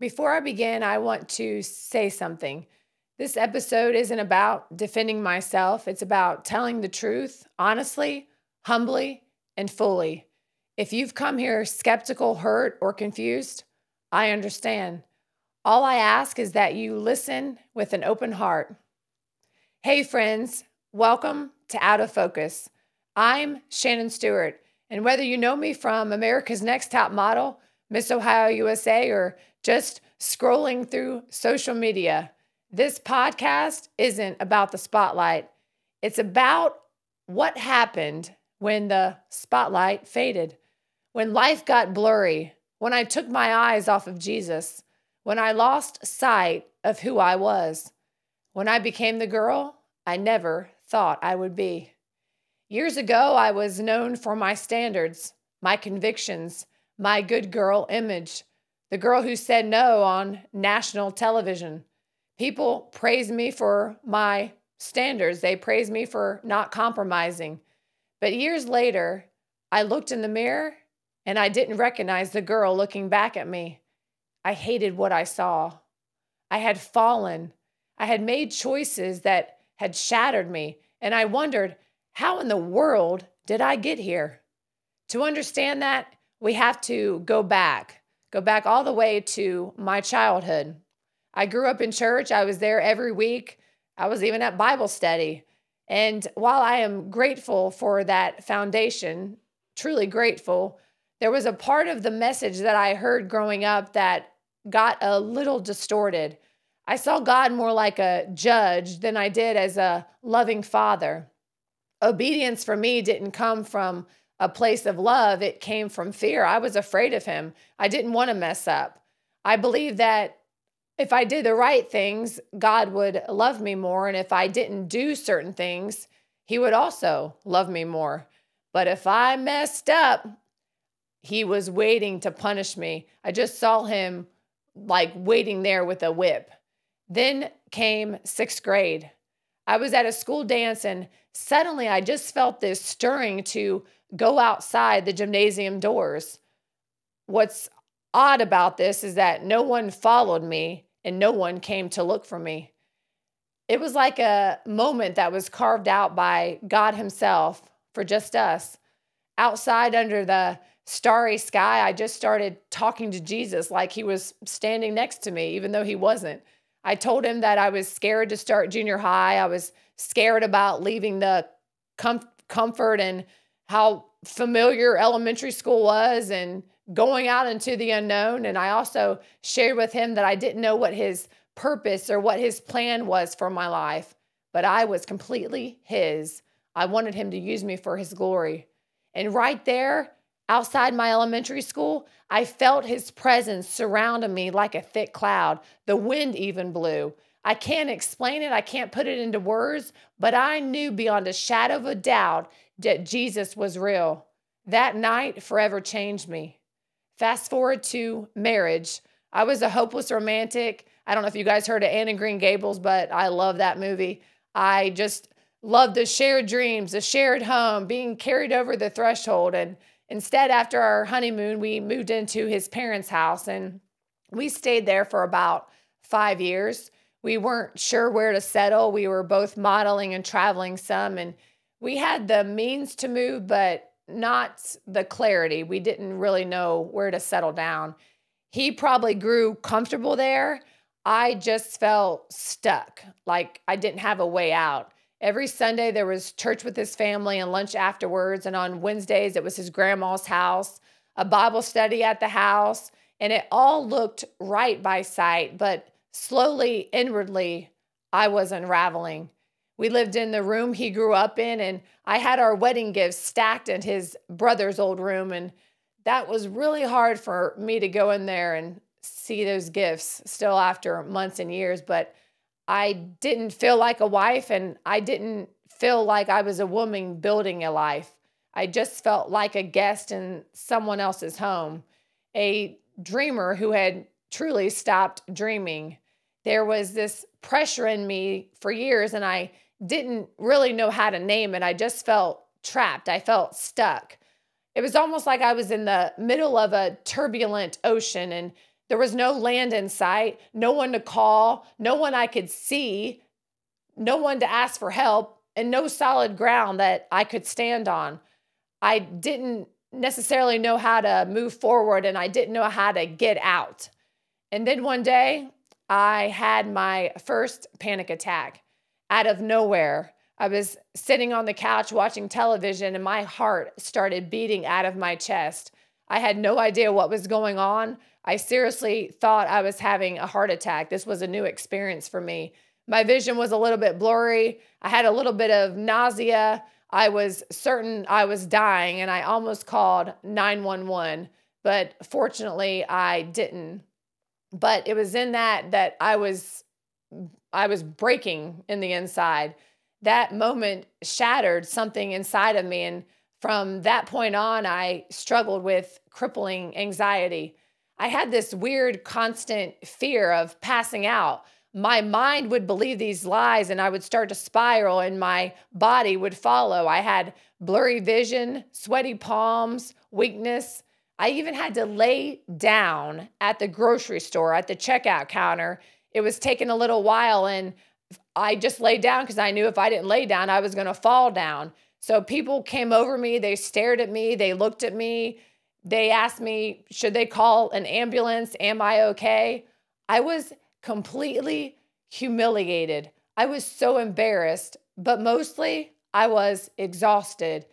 Before I begin, I want to say something. This episode isn't about defending myself, it's about telling the truth honestly, humbly, and fully. If you've come here skeptical, hurt, or confused, I understand. All I ask is that you listen with an open heart. Hey, friends, welcome to Out of Focus. I'm Shannon Stewart, and whether you know me from America's Next Top Model, Miss Ohio USA, or just scrolling through social media, this podcast isn't about the spotlight. It's about what happened when the spotlight faded, when life got blurry, when I took my eyes off of Jesus, when I lost sight of who I was. When I became the girl I never thought I would be. Years ago, I was known for my standards, my convictions, my good girl image, the girl who said no on national television. People praised me for my standards. They praised me for not compromising. But years later, I looked in the mirror and I didn't recognize the girl looking back at me. I hated what I saw. I had fallen. I had made choices that had shattered me, and I wondered, how in the world did I get here? To understand that, we have to go back all the way to my childhood. I grew up in church. I was there every week. I was even at Bible study. And while I am grateful for that foundation, truly grateful, there was a part of the message that I heard growing up that got a little distorted. I saw God more like a judge than I did as a loving father. Obedience for me didn't come from a place of love, it came from fear. I was afraid of him. I didn't want to mess up. I believed that if I did the right things, God would love me more. And if I didn't do certain things, he would also love me more. But if I messed up, he was waiting to punish me. I just saw him like waiting there with a whip. Then came sixth grade. I was at a school dance and suddenly I just felt this stirring to go outside the gymnasium doors. What's odd about this is that no one followed me and no one came to look for me. It was like a moment that was carved out by God Himself for just us. Outside under the starry sky, I just started talking to Jesus like He was standing next to me, even though He wasn't. I told Him that I was scared to start junior high. I was scared about leaving the comfort and how familiar elementary school was and going out into the unknown. And I also shared with Him that I didn't know what His purpose or what His plan was for my life, but I was completely His. I wanted Him to use me for His glory. And right there, outside my elementary school, I felt His presence surrounding me like a thick cloud. The wind even blew. I can't explain it. I can't put it into words, but I knew beyond a shadow of a doubt that Jesus was real. That night forever changed me. Fast forward to marriage. I was a hopeless romantic. I don't know if you guys heard of Anne and Green Gables, but I love that movie. I just love the shared dreams, the shared home, being carried over the threshold. And instead, after our honeymoon, we moved into his parents' house and we stayed there for about 5 years. We weren't sure where to settle. We were both modeling and traveling some, and we had the means to move, but not the clarity. We didn't really know where to settle down. He probably grew comfortable there. I just felt stuck, like I didn't have a way out. Every Sunday there was church with his family and lunch afterwards. And on Wednesdays it was his grandma's house, a Bible study at the house. And it all looked right by sight, but slowly, inwardly, I was unraveling. We lived in the room he grew up in, and I had our wedding gifts stacked in his brother's old room. And that was really hard for me to go in there and see those gifts still after months and years. But I didn't feel like a wife and I didn't feel like I was a woman building a life. I just felt like a guest in someone else's home, a dreamer who had truly stopped dreaming. There was this pressure in me for years and I didn't really know how to name it. I just felt trapped. I felt stuck. It was almost like I was in the middle of a turbulent ocean and There was no land in sight, no one to call, no one I could see, no one to ask for help, and no solid ground that I could stand on. I didn't necessarily know how to move forward, and I didn't know how to get out. And then one day, I had my first panic attack out of nowhere. I was sitting on the couch watching television, and my heart started beating out of my chest. I had no idea what was going on. I seriously thought I was having a heart attack. This was a new experience for me. My vision was a little bit blurry. I had a little bit of nausea. I was certain I was dying, and I almost called 911, but fortunately I didn't. But it was in that I was breaking in the inside. That moment shattered something inside of me, and from that point on I struggled with crippling anxiety. I had this weird constant fear of passing out. My mind would believe these lies and I would start to spiral and my body would follow. I had blurry vision, sweaty palms, weakness. I even had to lay down at the grocery store at the checkout counter. It was taking a little while and I just laid down because I knew if I didn't lay down, I was going to fall down. So people came over me, they stared at me, they looked at me, they asked me, should they call an ambulance? Am I okay? I was completely humiliated. I was so embarrassed, but mostly I was exhausted.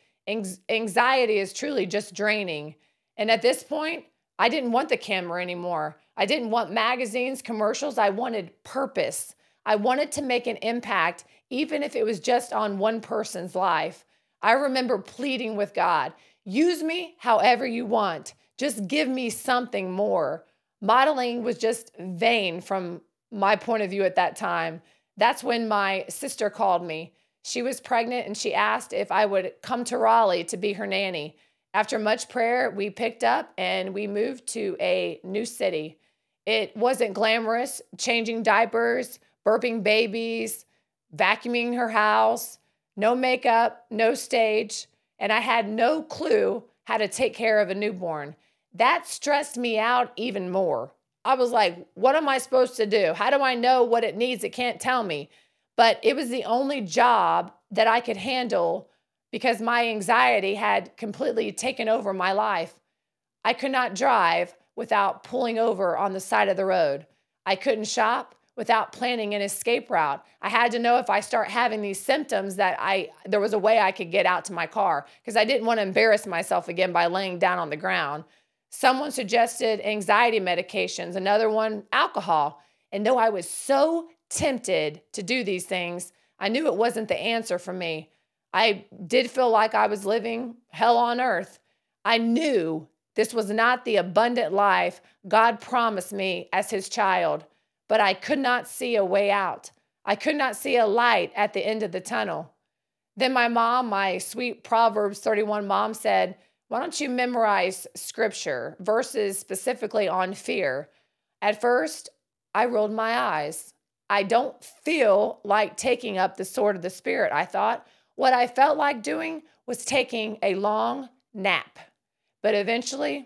Anxiety is truly just draining. And at this point, I didn't want the camera anymore. I didn't want magazines, commercials. I wanted purpose. I wanted to make an impact, even if it was just on one person's life. I remember pleading with God, use me however you want. Just give me something more. Modeling was just vain from my point of view at that time. That's when my sister called me. She was pregnant and she asked if I would come to Raleigh to be her nanny. After much prayer, we picked up and we moved to a new city. It wasn't glamorous, changing diapers, burping babies, vacuuming her house, no makeup, no stage, and I had no clue how to take care of a newborn. That stressed me out even more. I was like, what am I supposed to do? How do I know what it needs? It can't tell me. But it was the only job that I could handle because my anxiety had completely taken over my life. I could not drive without pulling over on the side of the road. I couldn't shop without planning an escape route. I had to know if I start having these symptoms that there was a way I could get out to my car because I didn't want to embarrass myself again by laying down on the ground. Someone suggested anxiety medications, another one alcohol. And though I was so tempted to do these things, I knew it wasn't the answer for me. I did feel like I was living hell on earth. I knew this was not the abundant life God promised me as his child, but I could not see a way out. I could not see a light at the end of the tunnel. Then my mom, my sweet Proverbs 31 mom said, why don't you memorize scripture, verses specifically on fear? At first, I rolled my eyes. I don't feel like taking up the sword of the Spirit, I thought. What I felt like doing was taking a long nap. But eventually,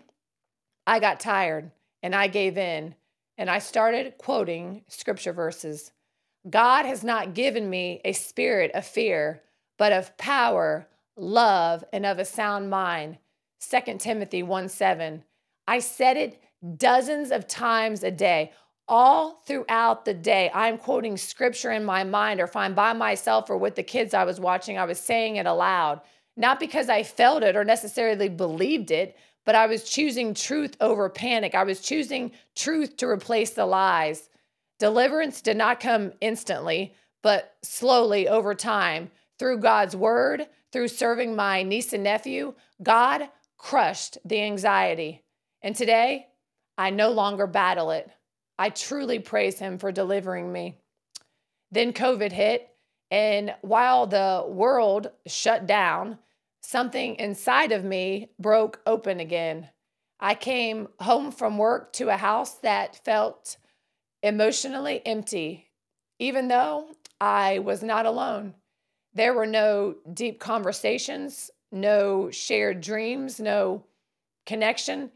I got tired and I gave in and I started quoting scripture verses. God has not given me a spirit of fear, but of power, love, and of a sound mind. 2 Timothy 1:7. I said it dozens of times a day. All throughout the day, I'm quoting scripture in my mind, or if I'm by myself or with the kids I was watching, I was saying it aloud. Not because I felt it or necessarily believed it, but I was choosing truth over panic. I was choosing truth to replace the lies. Deliverance did not come instantly, but slowly over time. Through God's word, through serving my niece and nephew, God crushed the anxiety. And today, I no longer battle it. I truly praise him for delivering me. Then COVID hit, and while the world shut down, something inside of me broke open again. I came home from work to a house that felt emotionally empty, even though I was not alone. There were no deep conversations, no shared dreams, no connection.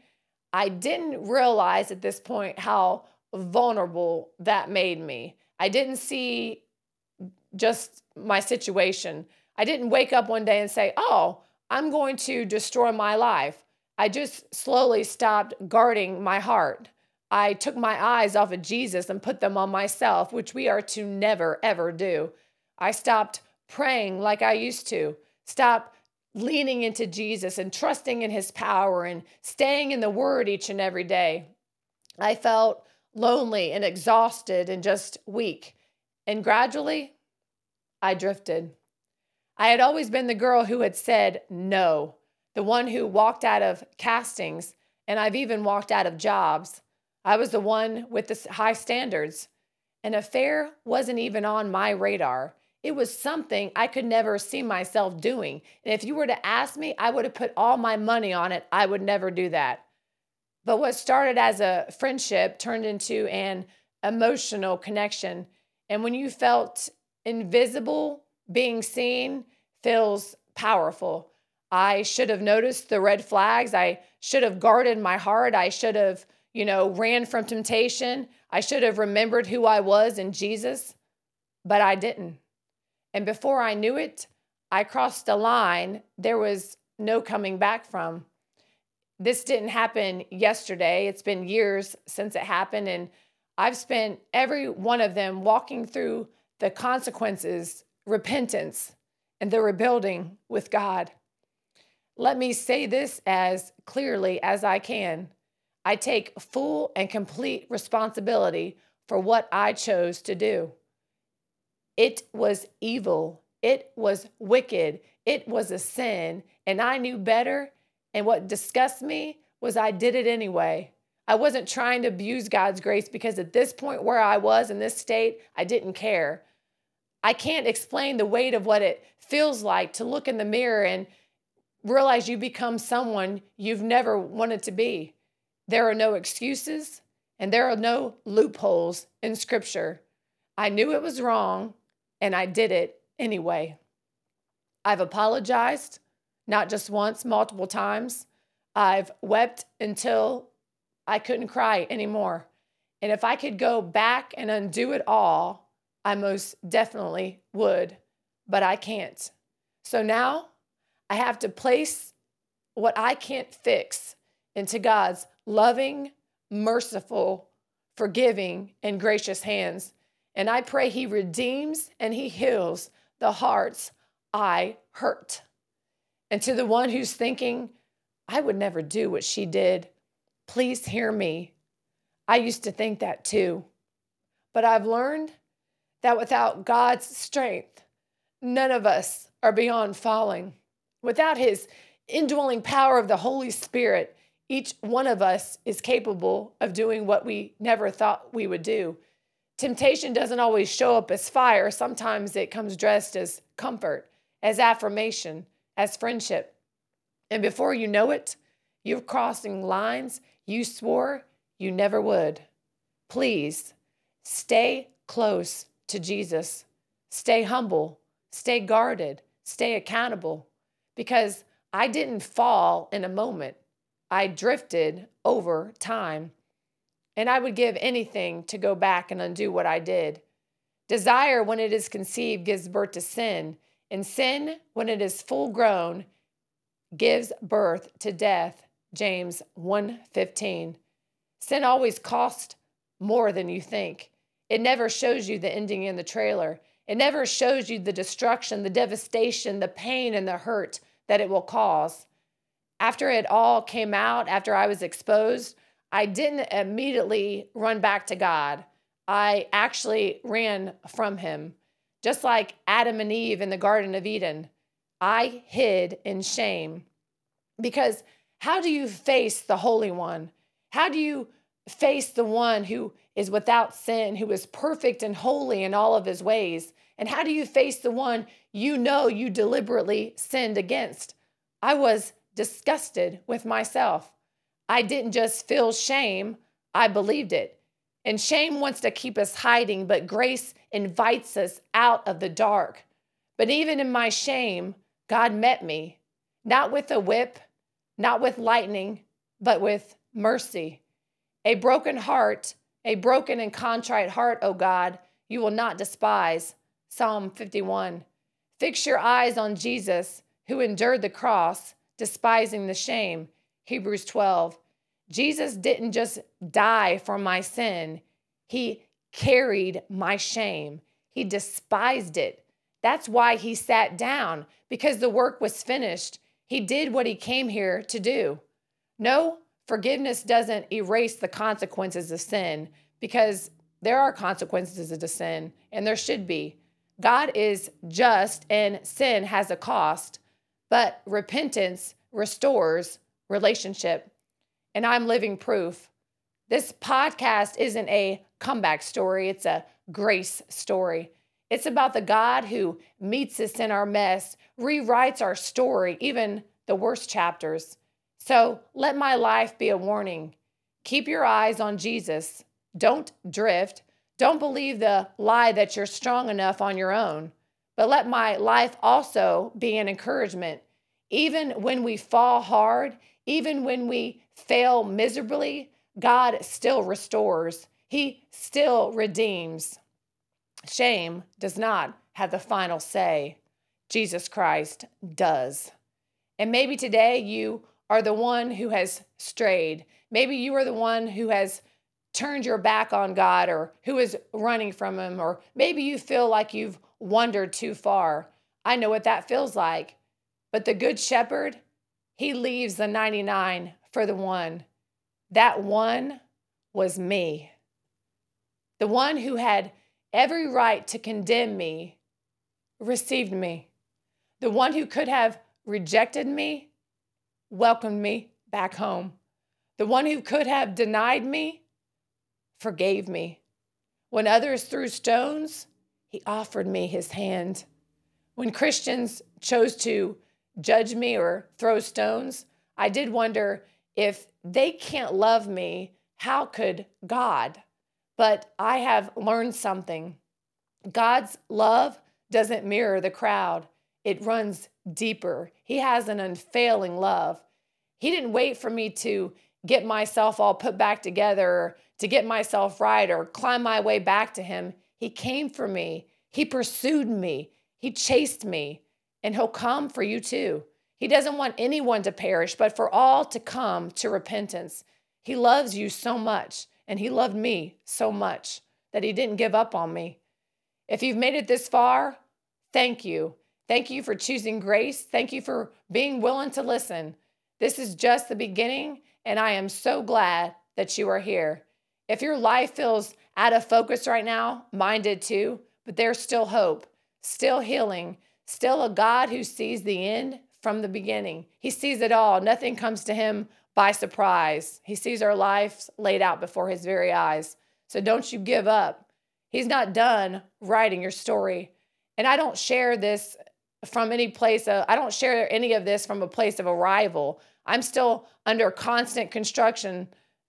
I didn't realize at this point how vulnerable that made me. I didn't see just my situation. I didn't wake up one day and say, oh, I'm going to destroy my life. I just slowly stopped guarding my heart. I took my eyes off of Jesus and put them on myself, which we are to never, ever do. I stopped praying like I used to, stopped leaning into Jesus and trusting in his power and staying in the word each and every day. I felt lonely and exhausted and just weak. And gradually, I drifted. I had always been the girl who had said no, the one who walked out of castings, and I've even walked out of jobs. I was the one with the high standards. An affair wasn't even on my radar. It was something I could never see myself doing. And if you were to ask me, I would have put all my money on it. I would never do that. But what started as a friendship turned into an emotional connection. And when you felt invisible, being seen feels powerful. I should have noticed the red flags. I should have guarded my heart. I should have, ran from temptation. I should have remembered who I was in Jesus, but I didn't. And before I knew it, I crossed a line there was no coming back from. This didn't happen yesterday. It's been years since it happened. And I've spent every one of them walking through the consequences, repentance, and the rebuilding with God. Let me say this as clearly as I can. I take full and complete responsibility for what I chose to do. It was evil. It was wicked. It was a sin. And I knew better. And what disgusts me was I did it anyway. I wasn't trying to abuse God's grace because at this point where I was in this state, I didn't care. I can't explain the weight of what it feels like to look in the mirror and realize you become someone you've never wanted to be. There are no excuses and there are no loopholes in Scripture. I knew it was wrong and I did it anyway. I've apologized, not just once, multiple times. I've wept until I couldn't cry anymore. And if I could go back and undo it all, I most definitely would, but I can't. So now I have to place what I can't fix into God's loving, merciful, forgiving, and gracious hands. And I pray he redeems and he heals the hearts I hurt. And to the one who's thinking, I would never do what she did, please hear me. I used to think that too. But I've learned that without God's strength, none of us are beyond falling. Without his indwelling power of the Holy Spirit, each one of us is capable of doing what we never thought we would do. Temptation doesn't always show up as fire. Sometimes it comes dressed as comfort, as affirmation, as friendship. And before you know it, you're crossing lines you swore you never would. Please stay close to Jesus. Stay humble. Stay guarded. Stay accountable. Because I didn't fall in a moment. I drifted over time. And I would give anything to go back and undo what I did. Desire, when it is conceived, gives birth to sin. And sin, when it is full grown, gives birth to death. James 1:15. Sin always costs more than you think. It never shows you the ending in the trailer. It never shows you the destruction, the devastation, the pain, and the hurt that it will cause. After it all came out, after I was exposed, I didn't immediately run back to God. I actually ran from him. Just like Adam and Eve in the Garden of Eden, I hid in shame. Because how do you face the Holy One? How do you face the one who is without sin, who is perfect and holy in all of his ways? And how do you face the one you know you deliberately sinned against? I was disgusted with myself. I didn't just feel shame, I believed it. And shame wants to keep us hiding, but grace invites us out of the dark. But even in my shame, God met me, not with a whip, not with lightning, but with mercy. A broken heart, a broken and contrite heart, O God, you will not despise. Psalm 51. Fix your eyes on Jesus, who endured the cross, despising the shame. Hebrews 12. Jesus didn't just die for my sin. He carried my shame. He despised it. That's why he sat down, because the work was finished. He did what he came here to do. No, forgiveness doesn't erase the consequences of sin, because there are consequences to sin, and there should be. God is just, and sin has a cost, but repentance restores relationship. And I'm living proof. This podcast isn't a comeback story, it's a grace story. It's about the God who meets us in our mess, rewrites our story, even the worst chapters. So let my life be a warning. Keep your eyes on Jesus. Don't drift. Don't believe the lie that you're strong enough on your own. But let my life also be an encouragement. Even when we fall hard, even when we fail miserably, God still restores. He still redeems. Shame does not have the final say. Jesus Christ does. And maybe today you are the one who has strayed. Maybe you are the one who has turned your back on God, or who is running from him, or maybe you feel like you've wandered too far. I know what that feels like. But the Good Shepherd, he leaves the 99 for the one. That one was me. The one who had every right to condemn me received me. The one who could have rejected me welcomed me back home. The one who could have denied me forgave me. When others threw stones, he offered me his hand. When Christians chose to judge me or throw stones, I did wonder, if they can't love me, how could God? But I have learned something. God's love doesn't mirror the crowd. It runs deeper. He has an unfailing love. He didn't wait for me to get myself all put back together, or to get myself right, or climb my way back to him. He came for me. He pursued me. He chased me. And he'll come for you too. He doesn't want anyone to perish, but for all to come to repentance. He loves you so much, and he loved me so much that he didn't give up on me. If you've made it this far, thank you. Thank you for choosing grace. Thank you for being willing to listen. This is just the beginning, and I am so glad that you are here. If your life feels out of focus right now, mine did too, but there's still hope, still healing, still a God who sees the end from the beginning. He sees it all. Nothing comes to him by surprise. He sees our lives laid out before his very eyes. So don't you give up. He's not done writing your story. And I don't share this from any place. I don't share any of this from a place of arrival. I'm still under constant construction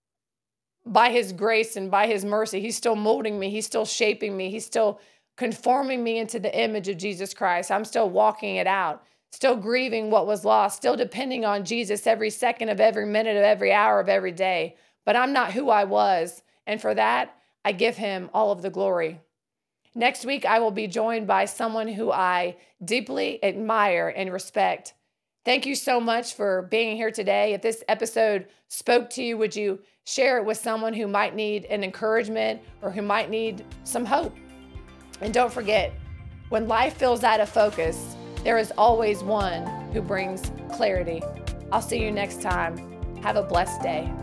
by his grace and by his mercy. He's still molding me. He's still shaping me. He's still conforming me into the image of Jesus Christ. I'm still walking it out, still grieving what was lost, still depending on Jesus every second of every minute of every hour of every day. But I'm not who I was. And for that, I give him all of the glory. Next week, I will be joined by someone who I deeply admire and respect. Thank you so much for being here today. If this episode spoke to you, would you share it with someone who might need an encouragement or who might need some hope? And don't forget, when life feels out of focus, there is always one who brings clarity. I'll see you next time. Have a blessed day.